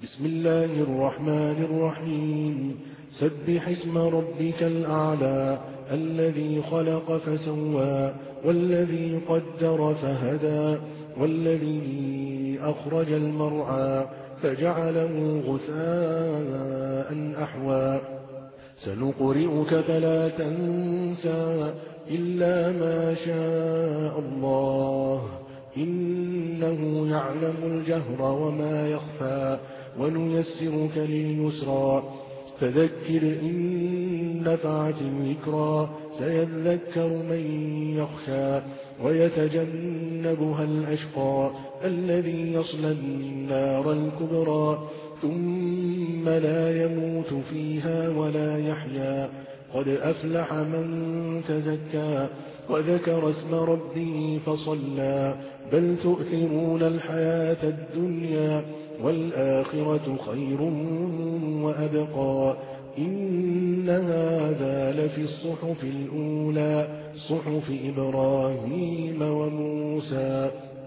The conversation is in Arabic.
بسم الله الرحمن الرحيم سبح اسم ربك الأعلى الذي خلق فسوى والذي قدر فهدى والذي أخرج المرعى فجعله غثاء أحوى سنقرئك فلا تنسى إلا ما شاء الله إنه يعلم الجهر وما يخفى ونيسرك لليسرى فذكر إن نفعت الذكرى سيذكر من يخشى ويتجنبها الأشقى الذي يصلى النار الكبرى ثم لا يموت فيها ولا يحيا قد أفلح من تزكى وذكر اسم ربه فصلى بل تؤثرون الحياة الدنيا والآخرة خير وأبقى إن هذا لفي الصحف الأولى صحف إبراهيم وموسى